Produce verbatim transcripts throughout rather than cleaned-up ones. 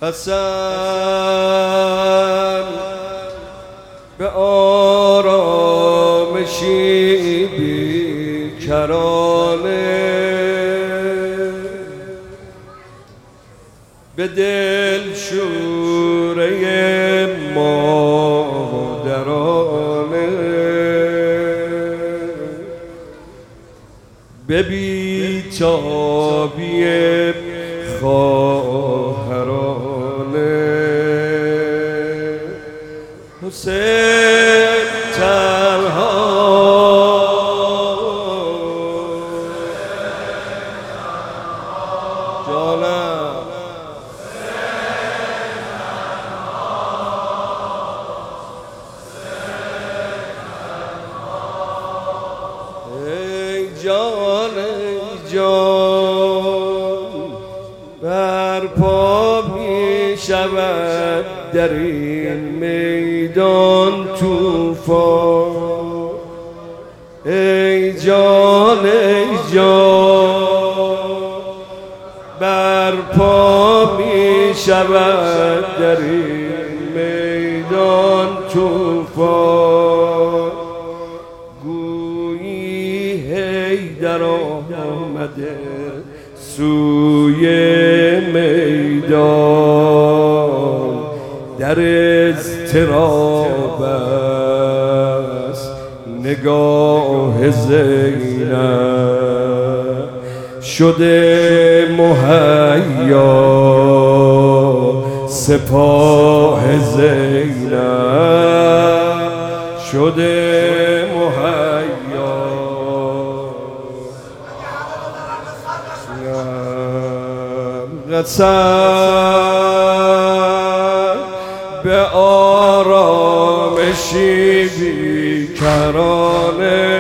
قسم به آرامشی بیکرانه، به دل شوره مادرانه، به بیتابی خواهرانه. حسین تنها جانم، ای جان ای جان برپا می شود در این میدان طوفان. ای جان ای جان برپا می شود در این میدان طوفان. گویی حیدر آمده سوی میدان، در اضطراب است نگاه زینب، شده مهیا سپاه زینب، شده مهیا. قسم به آرامشی بیکرانه،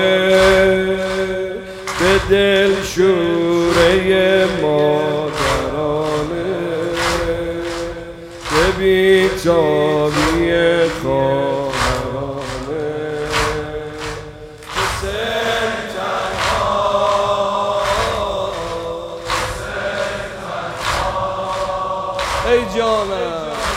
به دل شوره مادرانه، به بیتابی خواهرانه. حسین تنها، حسین تنها، ای جانم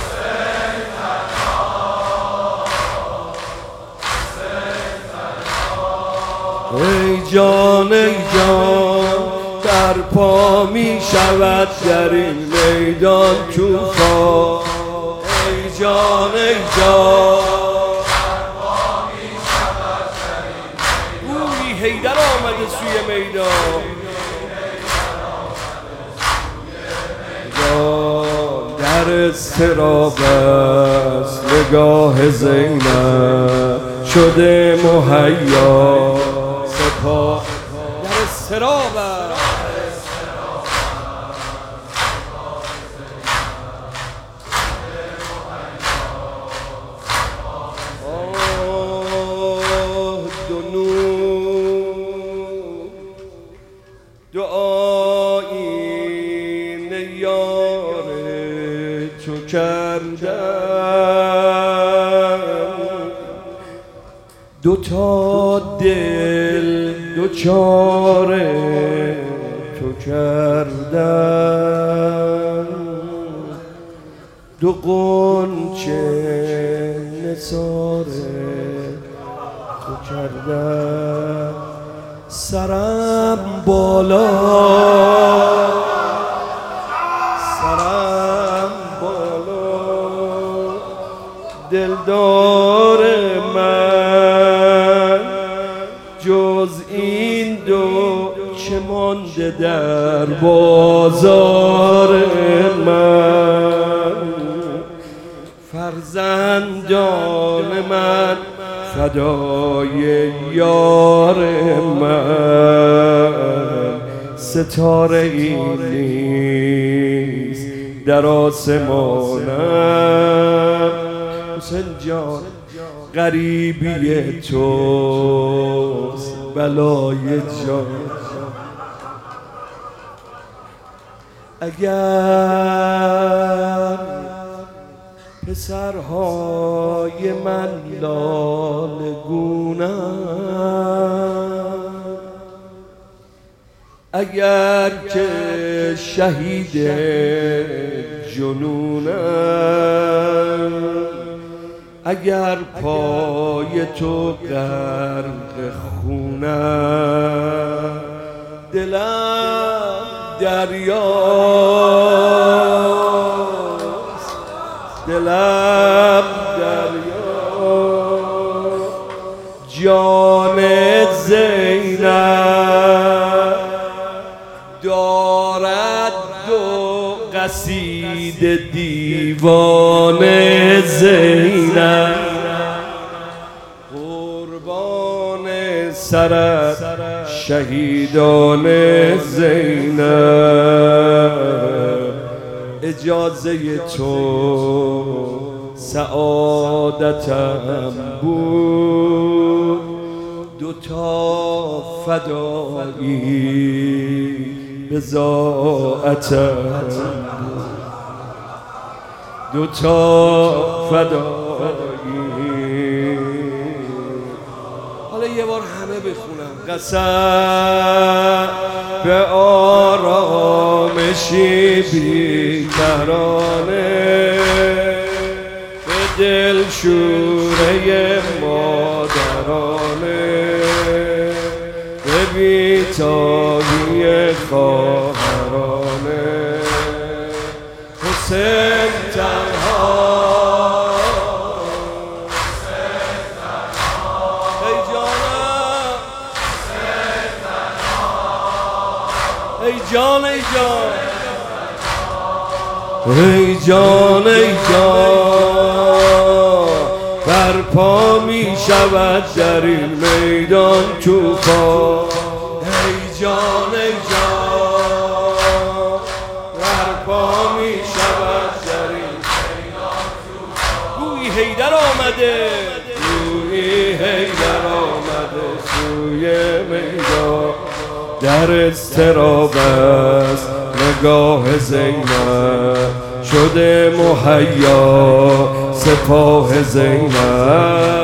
ای جان ای جان برپا می شود در این میدان طوفان. ای جان ای جان برپا می شود در این میدان. گویی حیدر آمده سوی میدان، در اضطراب است نگاه زینب، شده مهیا سپاه. در اضطراب آه دو نور دو آیینه یار تو کردم، دو تا دل دوچار تو کردم، دو غنچه نثار تو کردم. سرم بالا سرم بالا دلدار من، جز این دو چه مانده در بازار من. فرزندان من فدای یار من، ستاره ای نیست در آسمانم. حسین جان غریبی توست بلای جان، اگر پسرهای من لالگونم، اگر که شهید جنون جونم اگر پای تو غرق خونم دلم دریاست دلم دریاست جان زینب دارد دو قصیده دیوان زینب قربان سرت شهیدان زینب اجازه تو سعادتم بود دوتا فدایی بضاعتم دوتا فدایی. حالا یه بار همه بخونم. قسم به آرامشی بیکرانه به دل شوره مادرانه به بی‌تابی خواهرانه حسین تنها ای جانم ای جان ای جان ای جان ای جان برپا می شود در این میدان توفان ای جان ای جان برپا می شود در این میدان توفان گویی حیدر آمده گویی حیدر آمده سوی میدان در اضطراب است نگاه زینب شده مهیا سپاه زینب